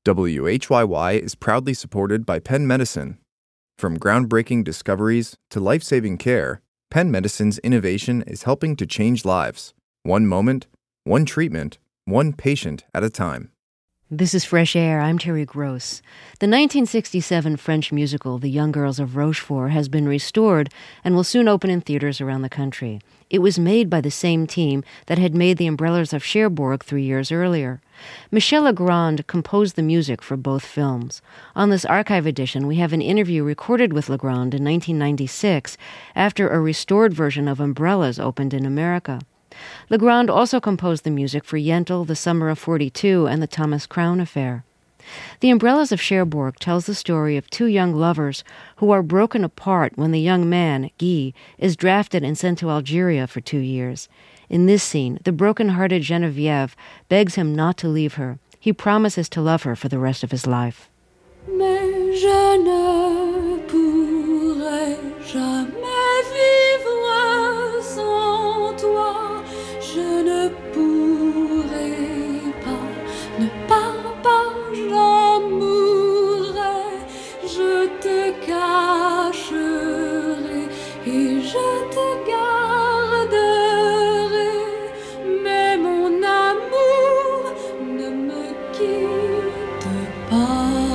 WHYY is proudly supported by Penn Medicine. From groundbreaking discoveries to life-saving care, Penn Medicine's innovation is helping to change lives. One moment, one treatment, one patient at a time. This is Fresh Air. I'm Terry Gross. The 1967 French musical, The Young Girls of Rochefort, has been restored and will soon open in theaters around the country. It was made by the same team that had made The Umbrellas of Cherbourg 3 years earlier. Michel Legrand composed the music for both films. On this archive edition, we have an interview recorded with Legrand in 1996 after a restored version of Umbrellas opened in America. Legrand also composed the music for Yentl, The Summer of 42, and the Thomas Crown Affair. The Umbrellas of Cherbourg tells the story of two young lovers who are broken apart when the young man, Guy, is drafted and sent to Algeria for 2 years. In this scene, the broken-hearted Geneviève begs him not to leave her. He promises to love her for the rest of his life. Mais je ne pourrai jamais vivre sans toi. Je ne pourrai pas, ne pars pas, j'en mourrai. Je te cacherai et je te garderai. Mais mon amour, ne me quitte pas.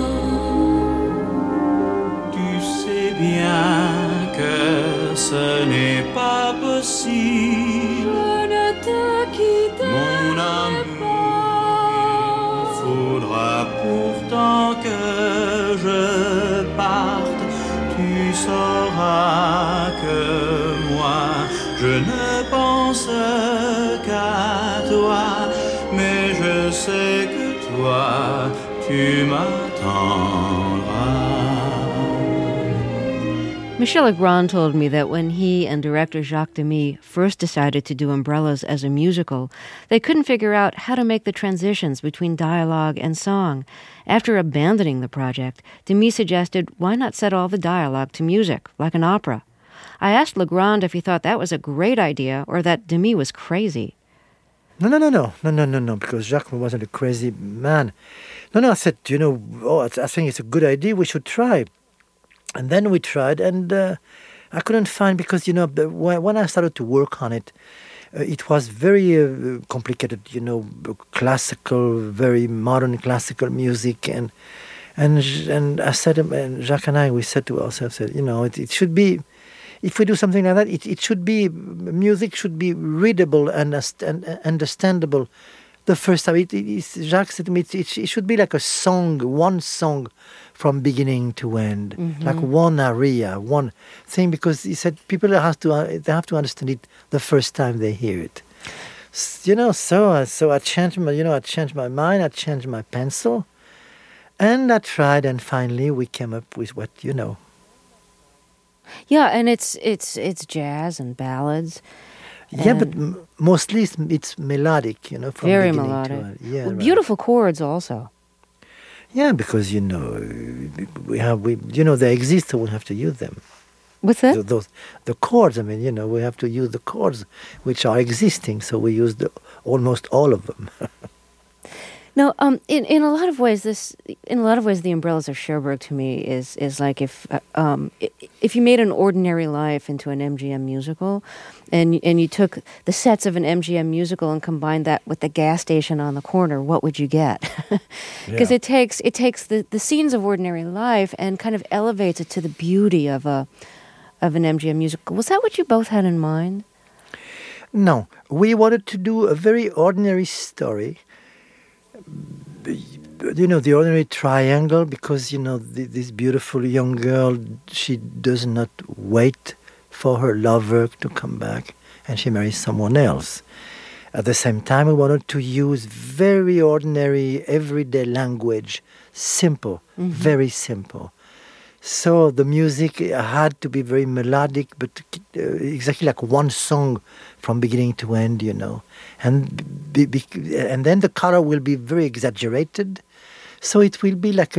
Tu sais bien que ce n'est pas possible. Mon amour, il faudra pourtant que je parte. Tu sauras que moi, je ne pense qu'à toi. Mais je sais que toi, tu m'attendras. Michel Legrand told me that when he and director Jacques Demy first decided to do Umbrellas as a musical, they couldn't figure out how to make the transitions between dialogue and song. After abandoning the project, Demy suggested, why not set all the dialogue to music, like an opera? I asked Legrand if he thought that was a great idea or that Demy was crazy. No, because Jacques wasn't a crazy man. No, I said, I think it's a good idea, we should try. And then we tried, and I couldn't find, because, when I started to work on it, it was very complicated, classical, very modern classical music. And I said, and Jacques and I, we said to ourselves, it should be, if we do something like that, it should be, music should be readable and understandable the first time. Jacques said to me, it should be like a song, one song, from beginning to end, like one aria, one thing, because he said people have to understand it the first time they hear it. So I changed my mind, I changed my pencil, and I tried, and finally we came up with what you know. Yeah, and it's jazz and ballads. Yeah, but mostly it's melodic, from very beginning melodic. to end. Yeah, well, beautiful chords also. Yeah, because they exist, so we have to use them. What's that? The chords. I mean, we have to use the chords which are existing, so we use almost all of them. Now, in a lot of ways, The Umbrellas of Cherbourg to me is like if you made an ordinary life into an MGM musical, and you took the sets of an MGM musical and combined that with the gas station on the corner, what would you get? Because it takes the scenes of ordinary life and kind of elevates it to the beauty of an MGM musical. Was that what you both had in mind? No, we wanted to do a very ordinary story. The ordinary triangle, because, this beautiful young girl, she does not wait for her lover to come back, and she marries someone else. At the same time, we wanted to use very ordinary, everyday language, simple, very simple. So the music had to be very melodic, but exactly like one song from beginning to end, And then the color will be very exaggerated. So it will be like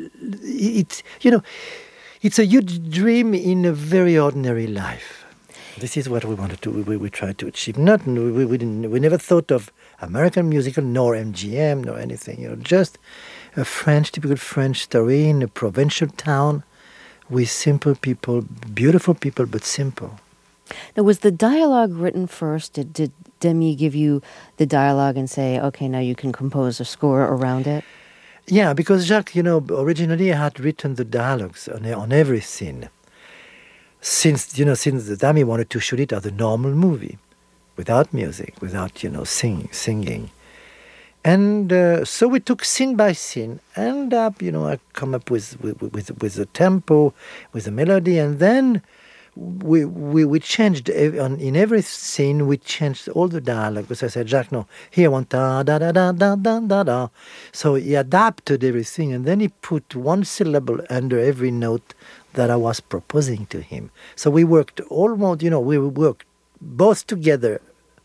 it's a huge dream in a very ordinary life. This is what we wanted to. We tried to achieve. Not we didn't. We never thought of American musical nor MGM nor anything. Just a typical French story in a provincial town with simple people, beautiful people, but simple. Now, was the dialogue written first? Did Demy give you the dialogue and say, "Okay, now you can compose a score around it"? Yeah, because Jacques, originally had written the dialogues on every scene. Since the Demy wanted to shoot it as a normal movie, without music, without singing, and so we took scene by scene, and I come up with the tempo, with the melody, and then we changed in every scene. We changed all the dialogue because I said, Jacques, no, here I want da da da da da da da da. So he adapted everything, and then he put one syllable under every note that I was proposing to him. So we worked almost, we worked both together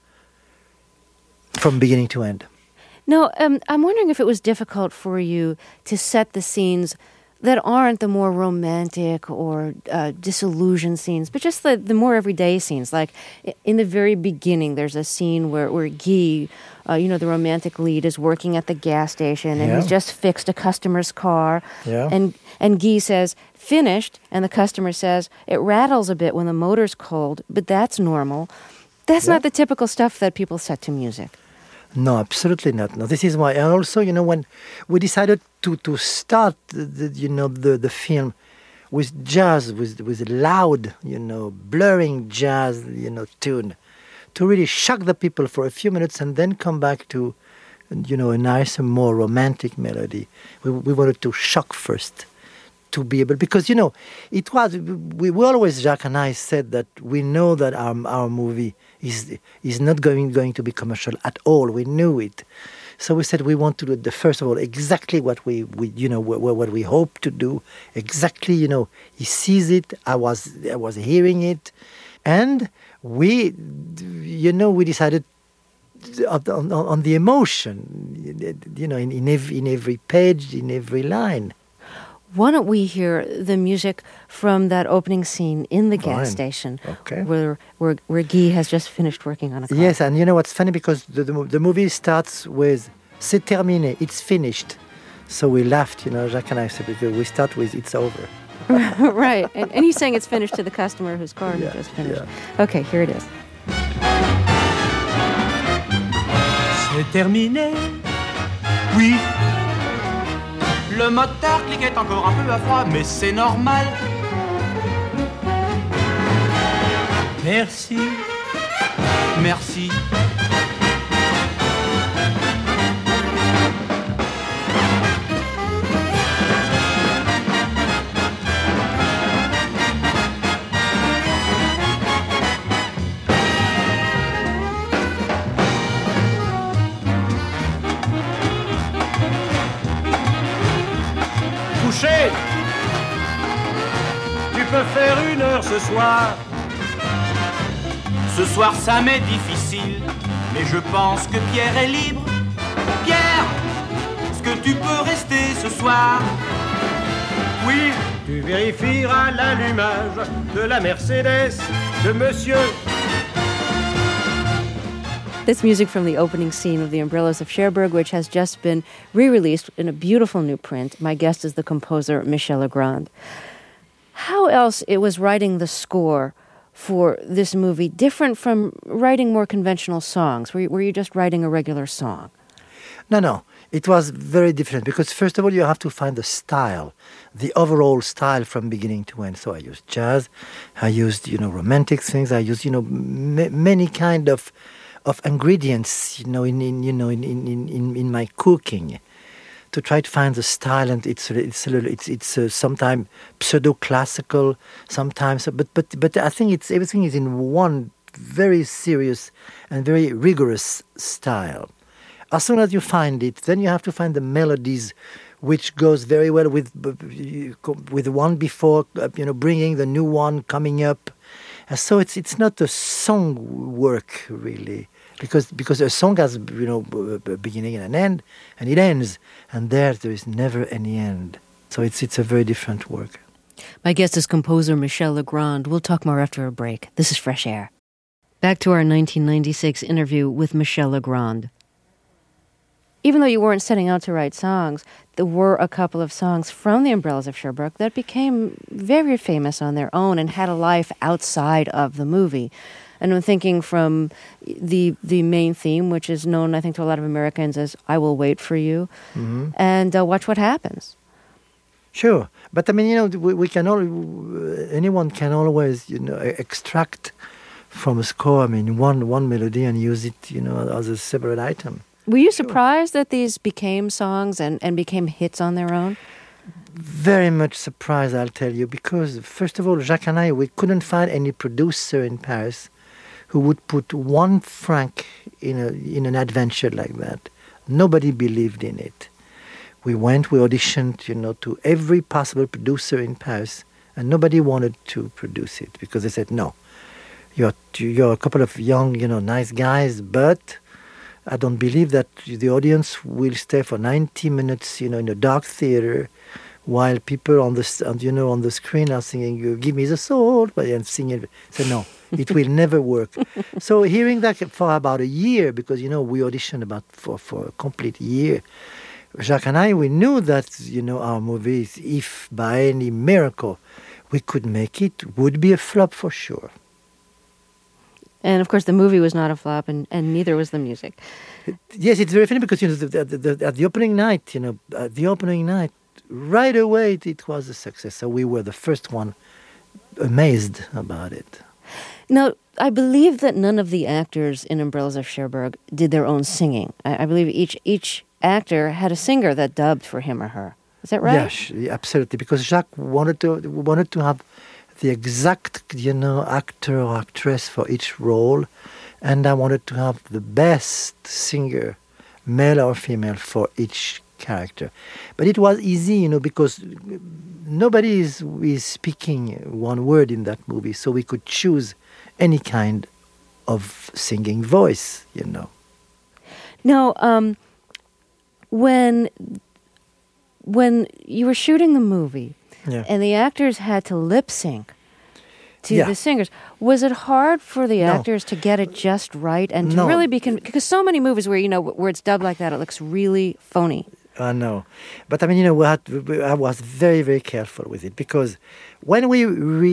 from beginning to end. No, I'm wondering if it was difficult for you to set the scenes that aren't the more romantic or disillusioned scenes, but just the more everyday scenes. Like in the very beginning, there's a scene where Guy, the romantic lead, is working at the gas station and he's just fixed a customer's car. Yeah. And Guy says, "Finished," and the customer says, "It rattles a bit when the motor's cold, but that's normal." That's not the typical stuff that people set to music. No, absolutely not. No, this is why. And also, when we decided to start the film with jazz, with loud, blurring jazz, tune, to really shock the people for a few minutes and then come back to, a nicer, more romantic melody. We wanted to shock first, to be able, because it was we always, Jacques and I said that we know that our movie is not going to be commercial at all. We knew it, so we said we want to do first of all exactly what we what we hope to do. Exactly, he sees it. I was hearing it, and we decided on the emotion, in every page, in every line. Why don't we hear the music from that opening scene in the gas station, where Guy has just finished working on a car? Yes, and what's funny, because the movie starts with "C'est terminé," it's finished. So we laughed, Jacques and I said, because we start with "it's over." Right, and he's saying it's finished to the customer whose car he just finished. Yeah. Okay, here it is. C'est terminé, oui. Le moteur cliquait encore un peu à froid, mais c'est normal. Merci, merci. Tu peux faire 1 heure ce soir. Ce soir ça m'est difficile, mais je pense que Pierre est libre. Pierre, est-ce que tu peux rester ce soir? Oui, tu vérifieras l'allumage de la Mercedes de monsieur. This music from the opening scene of The Umbrellas of Cherbourg, which has just been re-released in a beautiful new print. My guest is the composer Michel Legrand. How else it was writing the score for this movie different from writing more conventional songs? Were you just writing a regular song? No. It was very different, because first of all you have to find the style, the overall style from beginning to end. So I used jazz, I used romantic things, I used many kind of ingredients, in my cooking, to try to find the style, and it's sometimes pseudo classical, sometimes, but I think everything is in one very serious and very rigorous style. As soon as you find it, then you have to find the melodies, which goes very well with the one before, bringing the new one coming up. And so it's not a song work really. Because a song has, a beginning and an end, and it ends, and there is never any end. So it's a very different work. My guest is composer Michel Legrand. We'll talk more after a break. This is Fresh Air. Back to our 1996 interview with Michel Legrand. Even though you weren't setting out to write songs, there were a couple of songs from the Umbrellas of Cherbourg that became very famous on their own and had a life outside of the movie. And I'm thinking from the main theme, which is known, I think, to a lot of Americans as I Will Wait for You, and Watch What Happens. Sure. But, I mean, you know, we can anyone can always, you know, extract from a score, I mean, one melody and use it, you know, as a separate item. Were you surprised that these became songs and became hits on their own? Very much surprised, I'll tell you, because, first of all, Jacques and I, we couldn't find any producer in Paris who would put 1 franc in an adventure like that. Nobody believed in it. We auditioned, you know, to every possible producer in Paris, and nobody wanted to produce it because they said, no, you're a couple of young, you know, nice guys, but I don't believe that the audience will stay for 90 minutes, you know, in a dark theater while people on the screen are singing, "You give me the soul," and singing. So no, it will never work. So hearing that for about a year, because, you know, we auditioned for a complete year, Jacques and I, we knew that, you know, our movies, if by any miracle we could make it, would be a flop for sure. And, of course, the movie was not a flop, and neither was the music. Yes, it's very funny because, you know, at the opening night, right away it was a success. So we were the first one amazed about it. Now, I believe that none of the actors in Umbrellas of Cherbourg did their own singing. I believe each actor had a singer that dubbed for him or her. Is that right? Yes, absolutely. Because Jacques wanted to have the exact, you know, actor or actress for each role, and I wanted to have the best singer, male or female, for each character. But it was easy, you know, because nobody is speaking one word in that movie, so we could choose any kind of singing voice, you know. Now, when you were shooting the movie, and the actors had to lip sync to the singers, was it hard for the actors to get it just right and to really be because so many movies where, you know, where it's dubbed like that, it looks really phony. I know, but I mean, you know, I was very, very careful with it because when we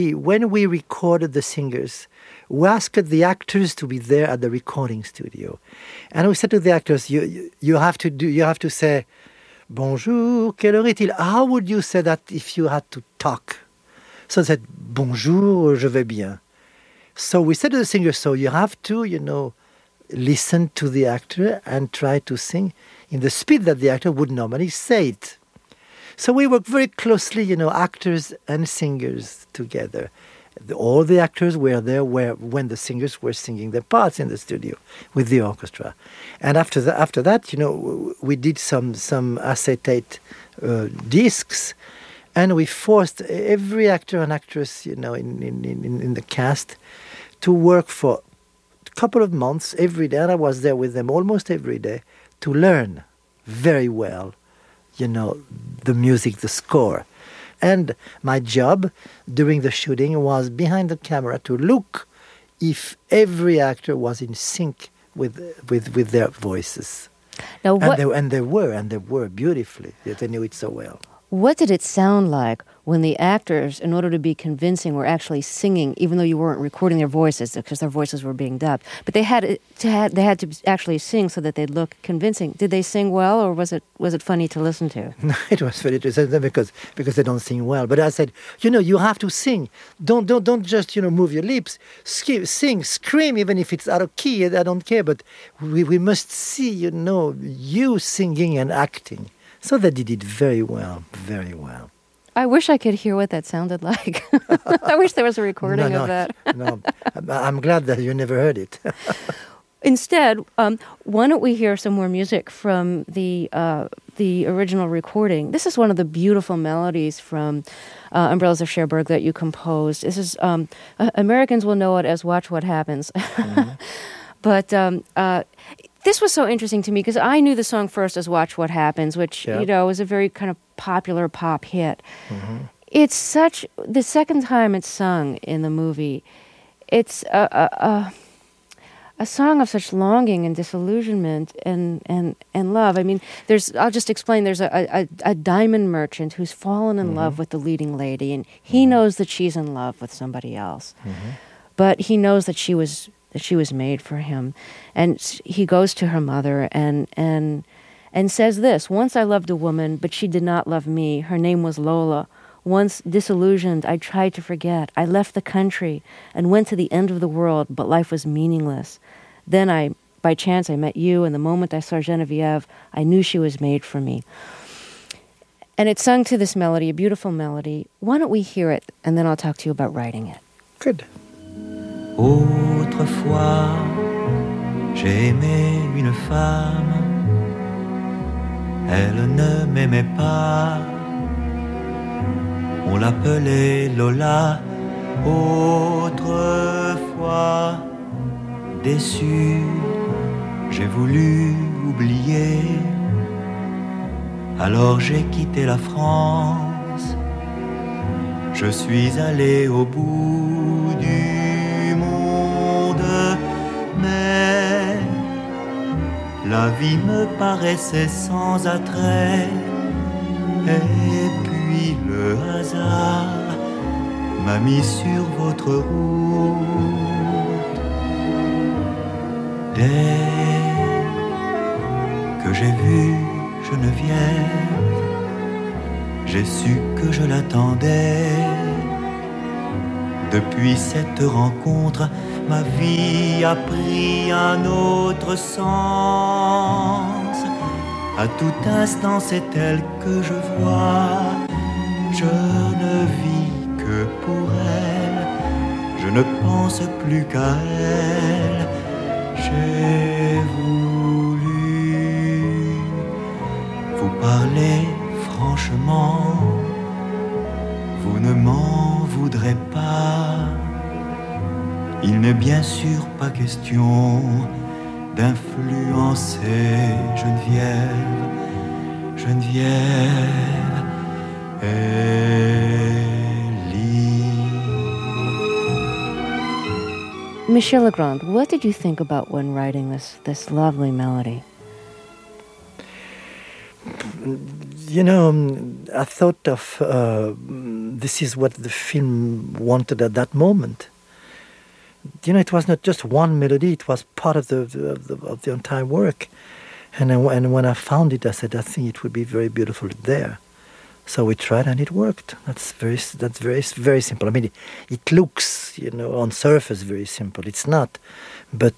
recorded the singers, we asked the actors to be there at the recording studio, and we said to the actors, you have to say, "Bonjour, quelle heure est-il?" How would you say that if you had to talk? So they said, "Bonjour, je vais bien." So we said to the singer, so you have to, you know, listen to the actor and try to sing in the speed that the actor would normally say it. So we worked very closely, you know, actors and singers together. All the actors were there when the singers were singing their parts in the studio with the orchestra. And after that, you know, we did some acetate discs, and we forced every actor and actress, you know, in the cast to work for a couple of months every day. And I was there with them almost every day to learn very well, you know, the music, the score. And my job during the shooting was behind the camera to look if every actor was in sync with their voices. Now, they were beautifully. They knew it so well. What did it sound like when the actors, in order to be convincing, were actually singing, even though you weren't recording their voices because their voices were being dubbed? But they had to actually sing so that they'd look convincing. Did they sing well, or was it funny to listen to? No, it was funny to listen because they don't sing well. But I said, you know, you have to sing. Don't just, you know, move your lips. Sing, scream, even if it's out of key. I don't care. But we must see, you know, you singing and acting. So they did it very well, very well. I wish I could hear what that sounded like. I wish there was a recording of that. No, I'm glad that you never heard it. Instead, why don't we hear some more music from the original recording? This is one of the beautiful melodies from Umbrellas of Cherbourg that you composed. This is Americans will know it as "Watch What Happens," but. This was so interesting to me because I knew the song first as "Watch What Happens," which, you know, was a very kind of popular pop hit. Mm-hmm. It's such, the second time it's sung in the movie, it's a song of such longing and disillusionment and love. I mean, I'll just explain, there's a diamond merchant who's fallen in love with the leading lady, and he knows that she's in love with somebody else. But he knows that she was made for him. And he goes to her mother and says this: "Once I loved a woman, but she did not love me. Her name was Lola. Once disillusioned, I tried to forget. I left the country and went to the end of the world, but life was meaningless. Then by chance, I met you, and the moment I saw Geneviève, I knew she was made for me." And it's sung to this melody, a beautiful melody. Why don't we hear it, and then I'll talk to you about writing it. Good. Autrefois, j'ai aimé une femme. Elle ne m'aimait pas. On l'appelait Lola. Autrefois, déçu, j'ai voulu oublier. Alors j'ai quitté la France. Je suis allé au bout du monde, mais la vie me paraissait sans attrait. Et puis le hasard m'a mis sur votre route. Dès que j'ai vu Geneviève, j'ai su que je l'attendais. Depuis cette rencontre, ma vie a pris un autre sens. À tout instant, c'est elle que je vois. Je ne vis que pour elle. Je ne pense plus qu'à elle. J'ai voulu vous parler franchement. Vous ne m'en voudrez pas. Il n'est bien sûr pas question d'influencer Geneviève. Michel Legrand, what did you think about when writing this lovely melody? You know, I thought of this is what the film wanted at that moment. You know, it was not just one melody; it was part of the entire work. And when I found it, I said, I think it would be very beautiful there. So we tried, and it worked. That's very simple. I mean, it looks, you know, on surface very simple. It's not, but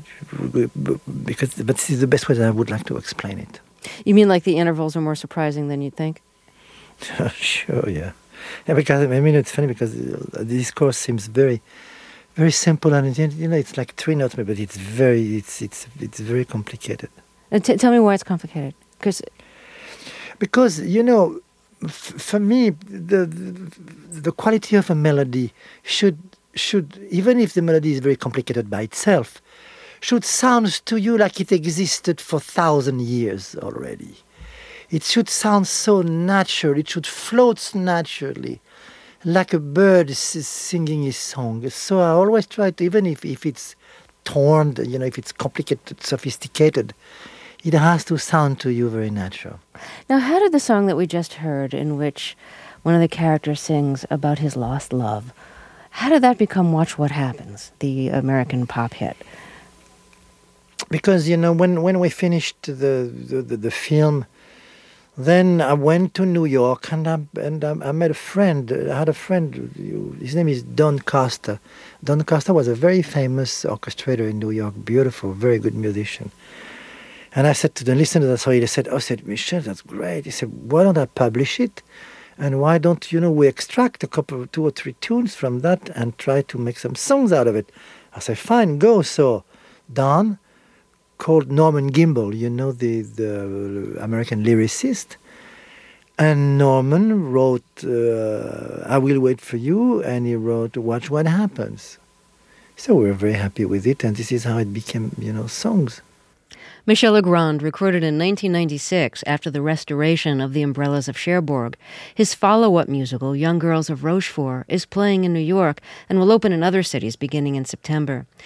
this is the best way that I would like to explain it. You mean like the intervals are more surprising than you'd think? Sure, yeah. Because I mean, it's funny because this course seems very, very simple, and you know, it's like 3 notes, but it's very complicated. Tell me why it's complicated. Because you know, for me, the quality of a melody should even if the melody is very complicated by itself, should sound to you like it existed for 1,000 years already. It should sound so natural. It should float naturally, like a bird is singing his song. So I always try to, even if it's torn, you know, if it's complicated, sophisticated, it has to sound to you very natural. Now, how did the song that we just heard, in which one of the characters sings about his lost love, how did that become Watch What Happens, the American pop hit? Because, you know, when we finished the film, then I went to New York and I met a friend. I had a friend, his name is Don Costa. Don Costa was a very famous orchestrator in New York, beautiful, very good musician. And I said to the listener, that's how he said, Michel, that's great. He said, why don't I publish it? And why don't, you know, we extract 2 or 3 tunes from that and try to make some songs out of it? I said, fine, go. So Don called Norman Gimbel, you know, the American lyricist. And Norman wrote I Will Wait For You, and he wrote Watch What Happens. So we were very happy with it, and this is how it became, you know, songs. Michel Legrand recorded in 1996 after the restoration of The Umbrellas of Cherbourg. His follow-up musical, Young Girls of Rochefort, is playing in New York and will open in other cities beginning in September.